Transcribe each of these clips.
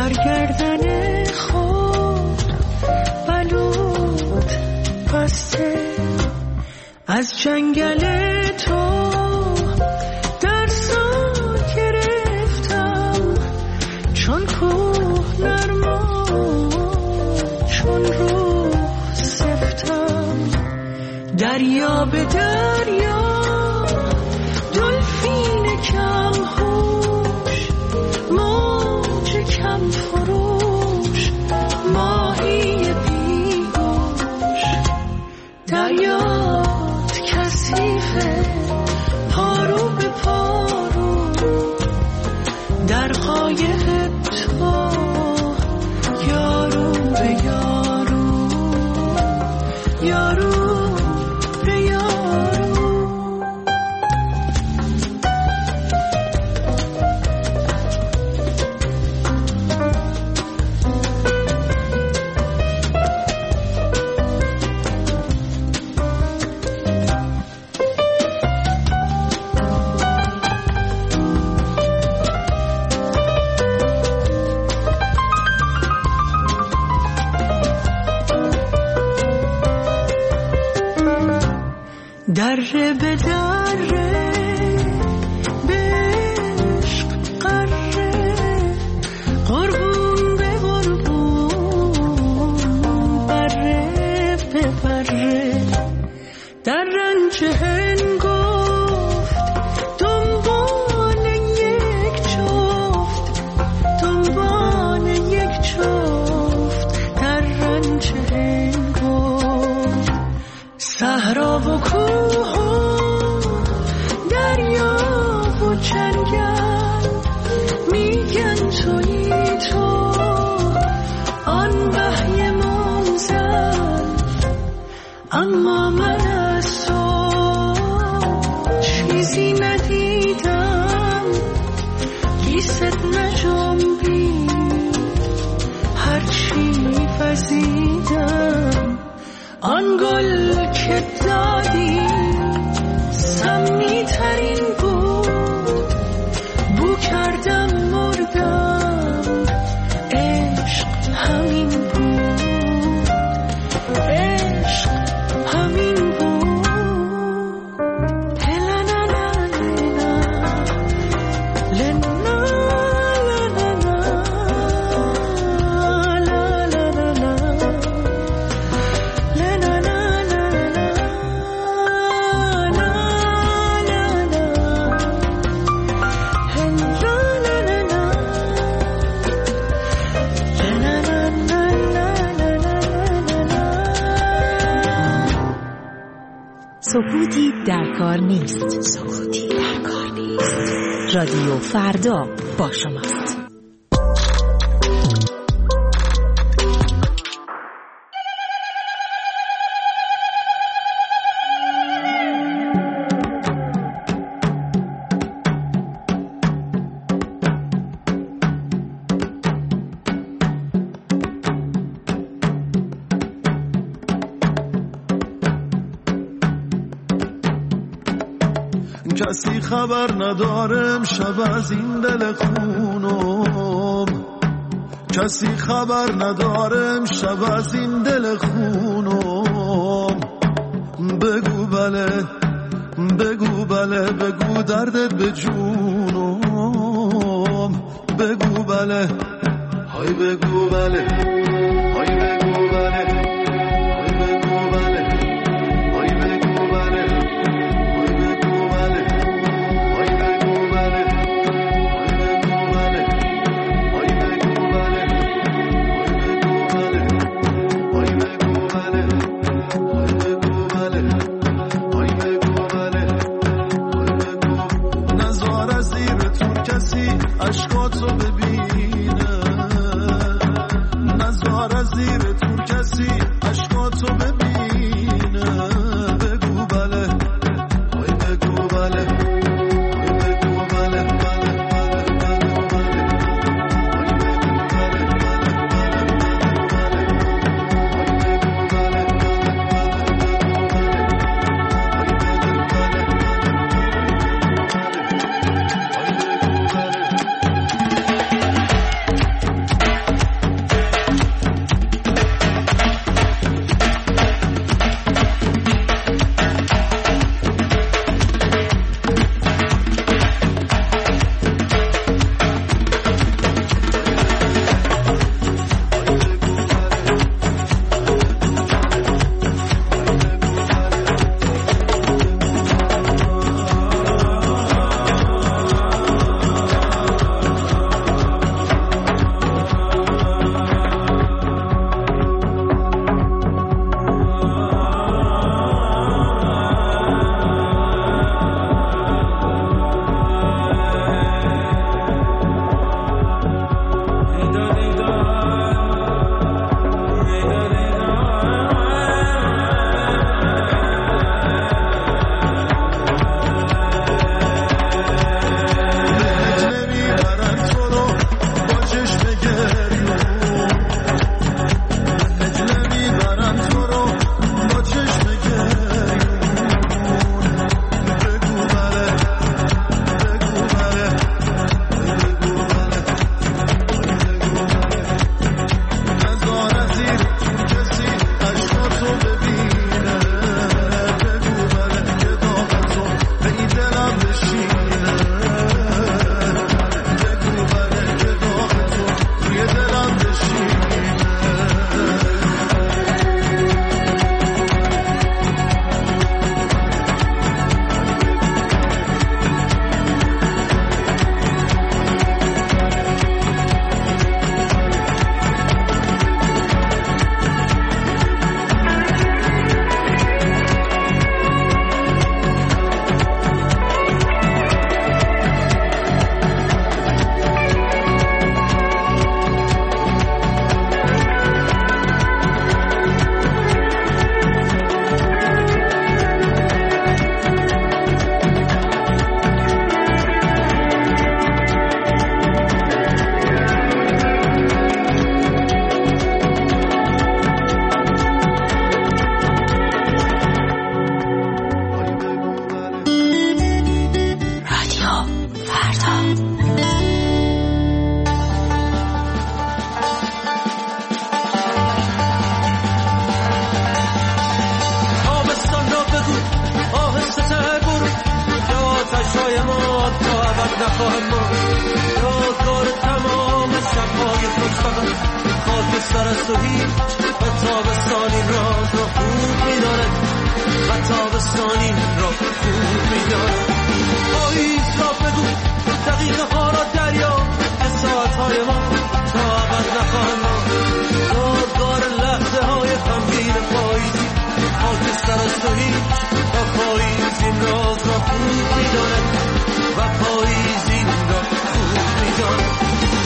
برگردن خود بلود بسته از جنگل تو درسا گرفتم چون کوه نرما چون روح سفتم دریا به دریا دلفین کم هوش موج کم فروش ماهی بیگوش دریات کثیفه پارو به پارو در قایق تو یارو به یارو یارو به یارو دره به دره به عشق قره قربون به قربون بره به بره در رنج هنگفت دنبال یک جفت دنبال یک جفت در رنج هنگفت صحرا و کوه و دریا و جنگل میگن تویی تو آن وحی منزل اما من از تو چیزی ندیدم گیست نجنبید هرچی وزیدم آن گل که دادی سمی ترین بود بو کردم مردم عشق همین بود عشق همین بود لنا لنا سکوتی در کار نیست. سکوتی در کار نیست. رادیو فردا با شماست. کسی خبر ندارم شب از این دل خونم کسی خبر ندارم شب از این دل خونم بگو بله بگو بله بگو دردت به جونم بگو بله های بگو بله های بگو بله اشکاتو ببینه نزار سر از تو هیچ و تابستانی راز را خوب می‌داند و تابستانی را خوب می‌داند. پاییز را بگو دقیقه ها را دریا که ساعت‌های ما تا ابد نخواهند ماند. یادگار لحظه های غمگین پاییزی خاک سر از تو هیچ و پاییز این راز را خوب می‌داند و پاییز این را خوب می‌داند.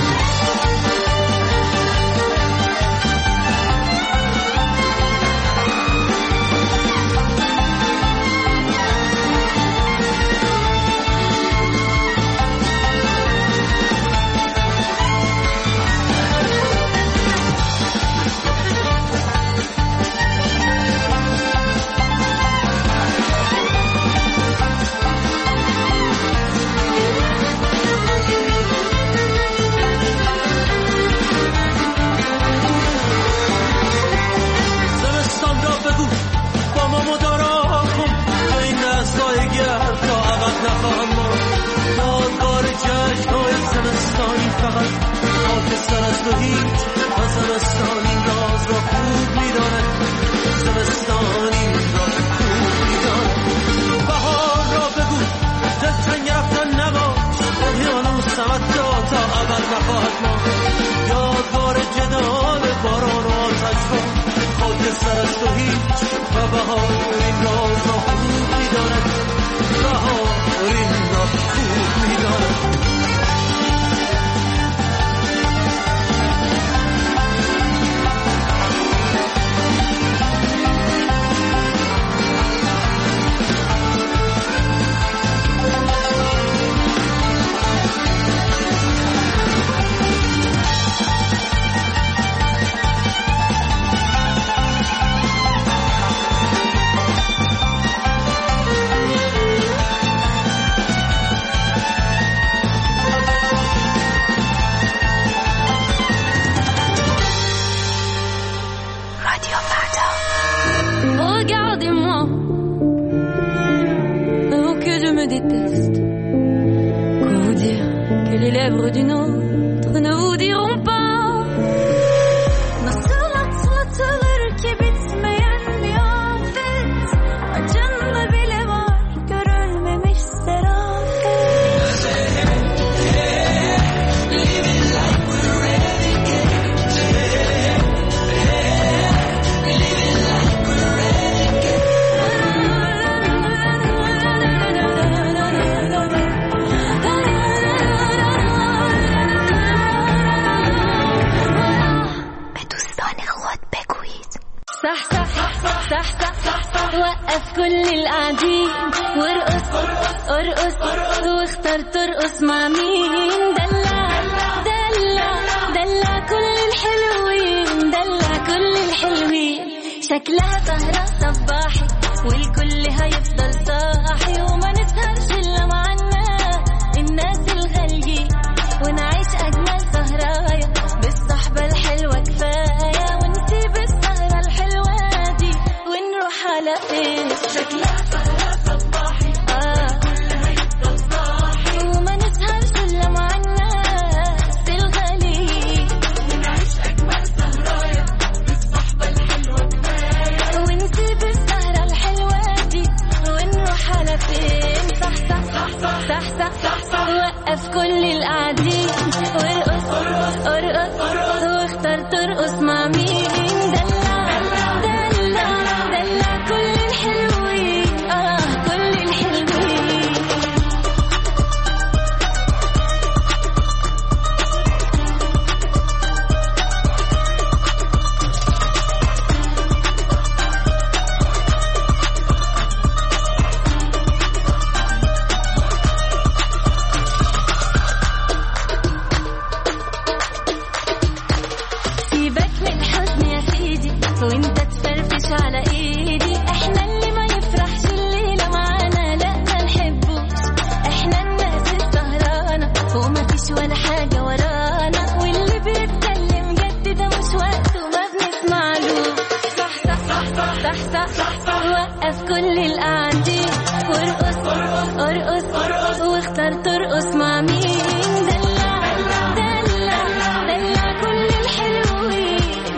یادگار جشن‌های زمستانی فقط خاک سر از تو هیچ و زمستانی راز را خوب می‌داند. زمستانی را خوب می‌داند. بهار را بگو دلتنگ رفتن نباش اقیانوس سمت تا ابد نخواهد ماند. یادگار جدال باران و آتش را خاک سر از تو هیچ و بهار این راز را خوب می‌داند. بهار این را خوب می‌داند. وقف كل القاعدين وارقص ارقص واختار ترقص مع مين. دلع دلع دلع كل الحلوين دلع كل الحلوين. شكلها سهرة صباحي والكل هيفضل صاحي وما نسهرش إلا معنا الناس الغاليين ونعيش أجمل سهرايا بالصحبة الحلوة كفاية ونسيب السهرة الحلوة دي ونروح على فين. شكلها سهرة صباحي الكل هيفضل صاحي وما نسهرش إلا معنا الناس الغاليين ونعيش أجمل سهرايا بالصحبة الحلوة كفاية ونسيب السهرة الحلوة دي ونروح على فين. صح صح صح صح صح صح صح. وقف كل القاعدين وارقص ارقص واختار ترقص مع مين. دلع دلع دلع كل الحلوين كل الحلوين. سيبك من حزن يا سيدي وانت تفرفش على ايدي. احنا اللي ما يفرحش الليلة معانا لا ما نحبوش. احنا الناس السهرانة وما فيش ولا حاجة ورانا واللي بيتكلم جد ده مش وقته ما بنسمعلوش. صح صح صح صح صح صح صح. وقف كل القاعدين وارقص ارقص واختار ترقص مع مين. دلع دلع دلع كل الحلوين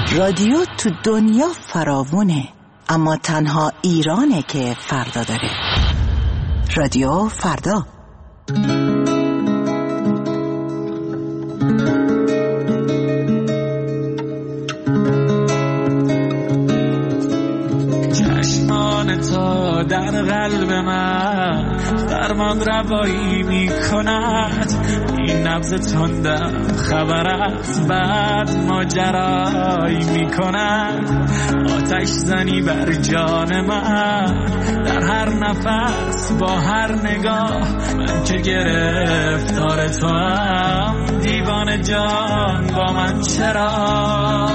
رادیو تو دنیا فراوونه، اما تنها ایرانه که فردا داره. رادیو فردا. چشمان تو در قلب من فرمان روایی می کند، این نبض تندم خبر از بعد ماجرایی می کند. آتش زنی بر جان من در هر نفس با هر نگاه، من که گرفتار تو هم دیوانه جان با من چرا؟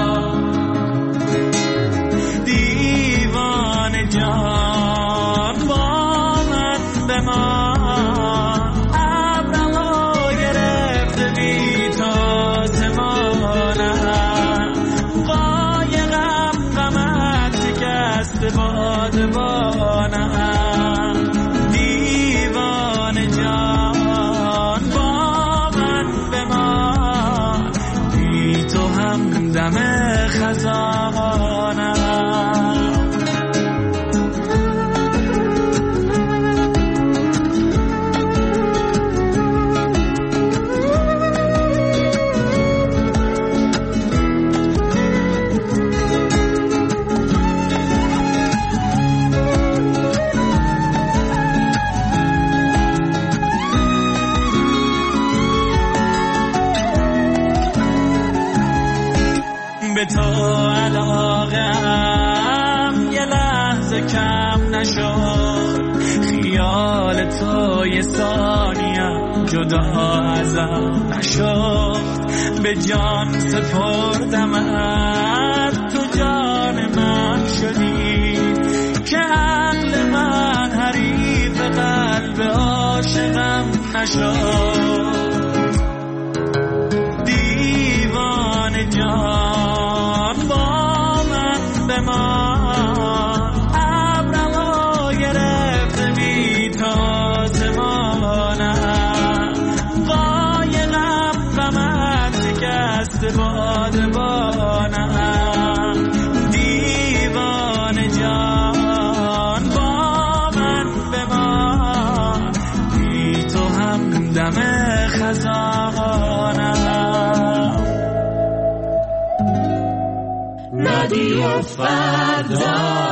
دیوانه جان با من بمان، ابرها گرفته بی تا زمانم، قایقم غمت شکسته بادبانم. دیوانه جان با من بمان، بی تو هم دم خزانم. به تو علاقم یه لحظه کم نشد، خیال تو یه ثانیم جدا ازم نشد. به جان سپردمت، تو جان من شدی، که عقل من حریف قلب عاشقم نشد. دیوانه جان با من بمان، ابرها گرفته بی تا زمانم، قایقم غمت شکسته بادبانم. دیوانه جان با من بمان، بی تو هم دم خزانم. رادیو فردا.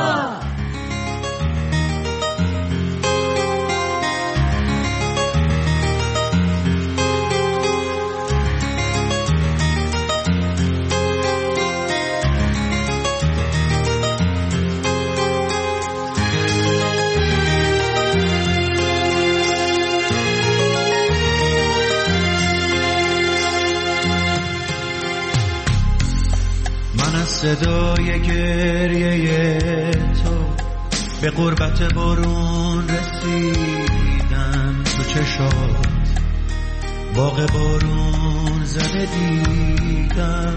صدای گریه تو به غربت بارون رسیدم، تو چشات باغ بارون زده دیدم.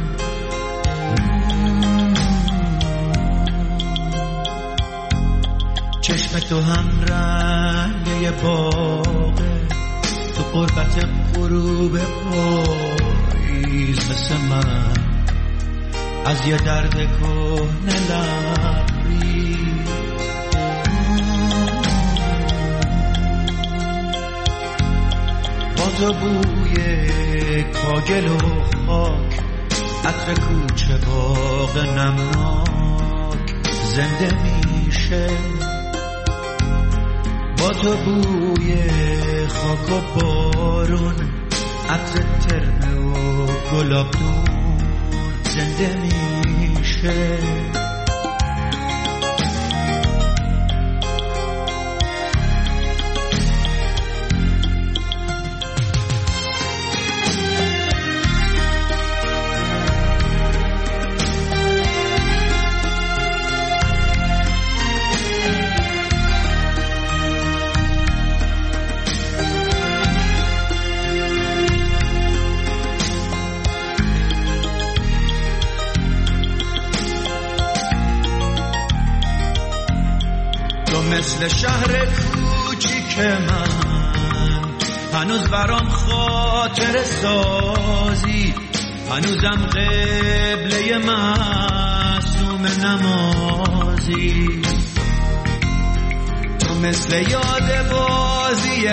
چشم تو هم رنگ باغه، تو غربت غروب پاییز مثل من از یه درد کهنه لبری. با تو بوی کاگل و خاک، عطر کوچه باغ نمناک زنده میشه. با تو بوی خاک و بارون، عطر ترمه و گلابدون زنده میشه. مثل شهر کوچیک من هنوز برام خاطر سازی، هنوزم قبله من نمازی، تو مثل یاد بازی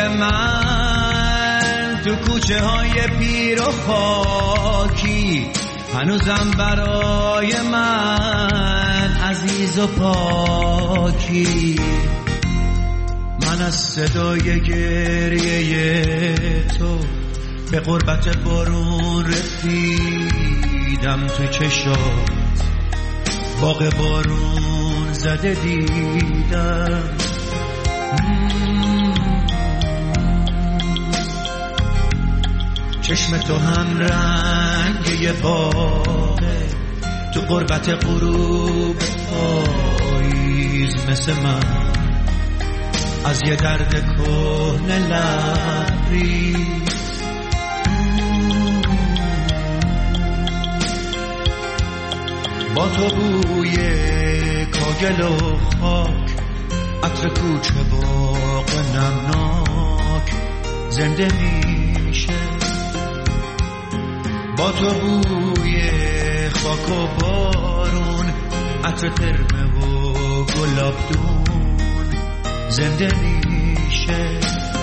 من تو کوچه های پیر و خاکی، هنوزم برای من عزیز و پاکی. من از صدای گریه تو به غربت بارون رسیدم، تو چشات باغ بارون زده دیدم. چشم تو هم رنگ یه باغه، تو غربت غروب پاییز مثل من از یه درد کهنه لبریز. با تو بوی کاگل و خاک، عطر کوچه باغ نمناک زنده میشه. با تو بوی خاک و بارون، عطر ترمه و گلابدون زنده میشه.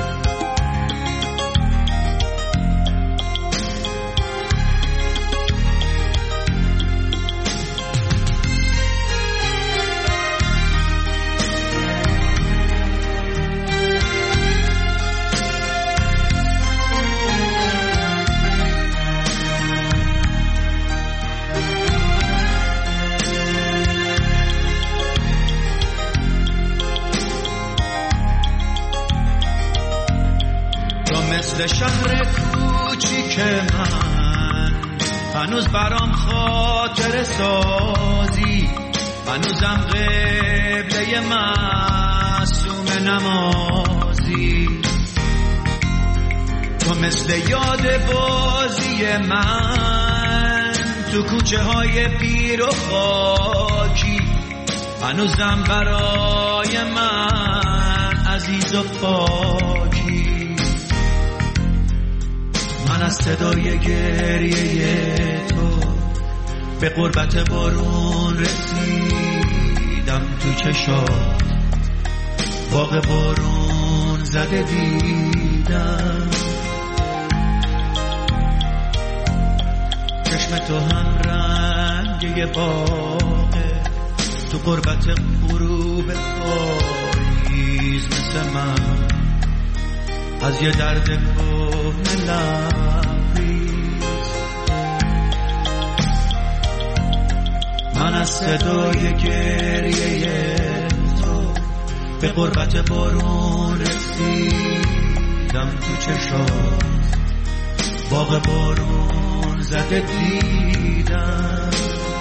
مثل شهر کوچیک من هنوز برام خاطر سازی، هنوزم قبله معصوم نمازی. تو مثل یاد بازی من تو کوچه های پیر و خاکی، هنوزم برای من عزیز و پاکی. من از صدای گریه تو به غربت بارون رسیدم، تو چشات باغ بارون زده دیدم. چشم تو هم رنگ باغه، تو غربت غروب پاییز مثل من از یه درد کهنه لبریز. من از صدای گریه تو به غربت بارون رسیدم، تو چشات باغ بارون زده دیدم.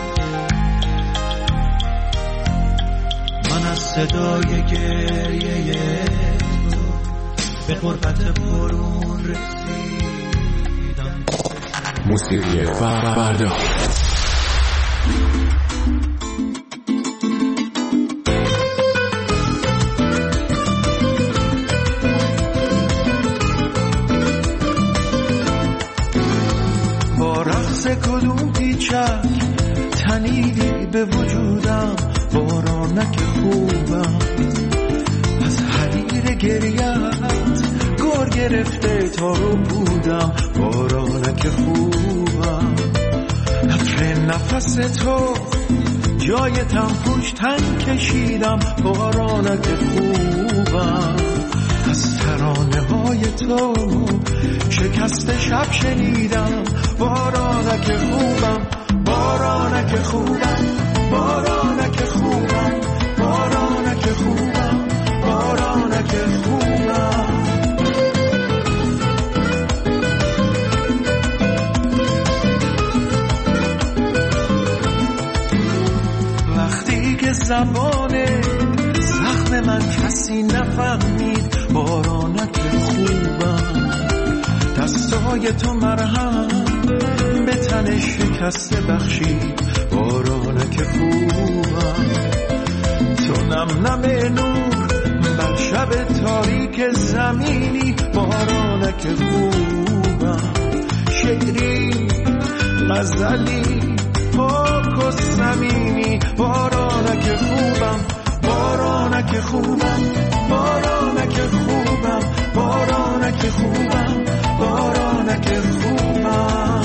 من از صدای گریه به غربت بارون رسیدم. موسیقی فردا با رقص کدوم پیچک تنیدی به وجودم، بارانک خوبم از حریر گریت گور گرفته تا رو بودم. بارانک خوبم عطر نفس تو جای تنفوش تن کشیدم. بارانک خوبم از ترانه های تو شکست شب شنیدم. بارانک خوبم، بارانک خوبم، بارانک خوبم، بارانک خوبم، بارانک خوبم. وقتی که زبان زخم من کسی نفهمید، بارانک خوبم دستای تو مرهم به تن شکسته بخشید. بارانک خوبم تو نم نم نور بر شب تاریک زمینی. بارانک خوبم شعری غزلی پاک و صمیمی. بارانک خوبم بارانک خوبم بارانک خوبم بارانک خوبم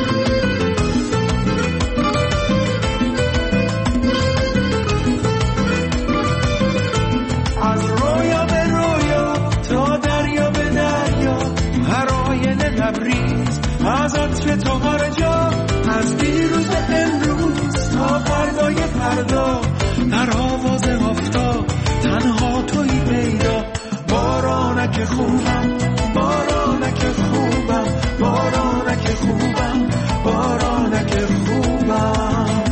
از رویا به رویا تا دریا به دریا هر آینه لبریز از عطف تو هر جا از دیروز امروز تا فردای فردا در آواز آفتاب تنها تویی پیدا بارانک خوبم بارانک خوبم بارانک خوبم بارانک خوبم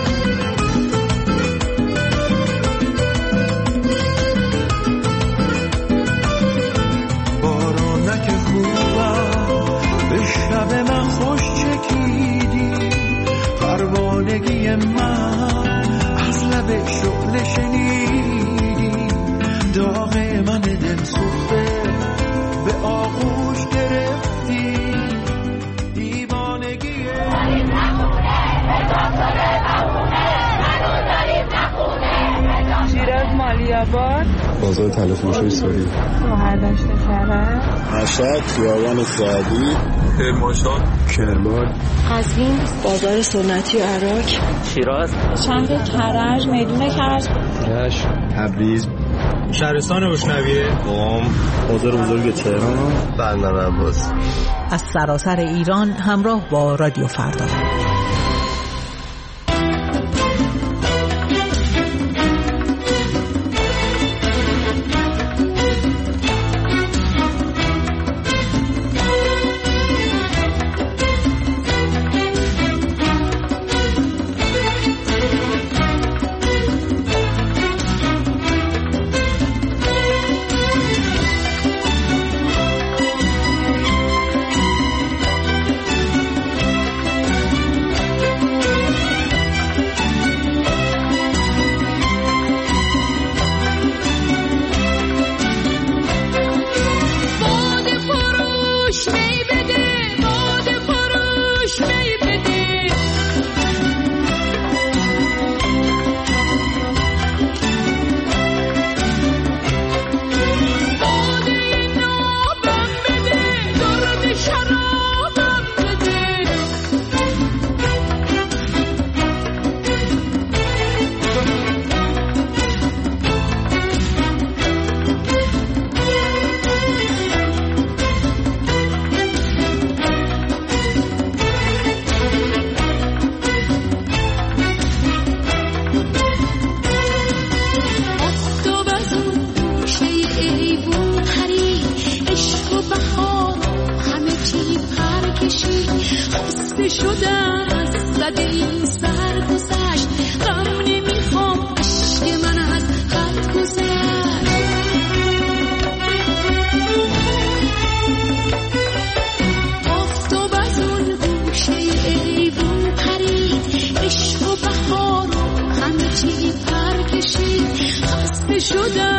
بارانک خوبم به شب من خوش چکیدی پروانگی من از لب شعله شنیدی داغ من دل سوخته به آغوش گرفتی دیوانگی شیراز مالی‌آباد بازار تلفروشی سوری مهردشت کرد مشهد خیابان سعدی کرمانشاه کرمان قزوین بازار سنتی عراق شیراز شهر کرج میدون کرج رشت تبریز شهرستان روشنویه قم بازار بزرگ تهران بندر عباس از سراسر ایران همراه با رادیو فردا. شدم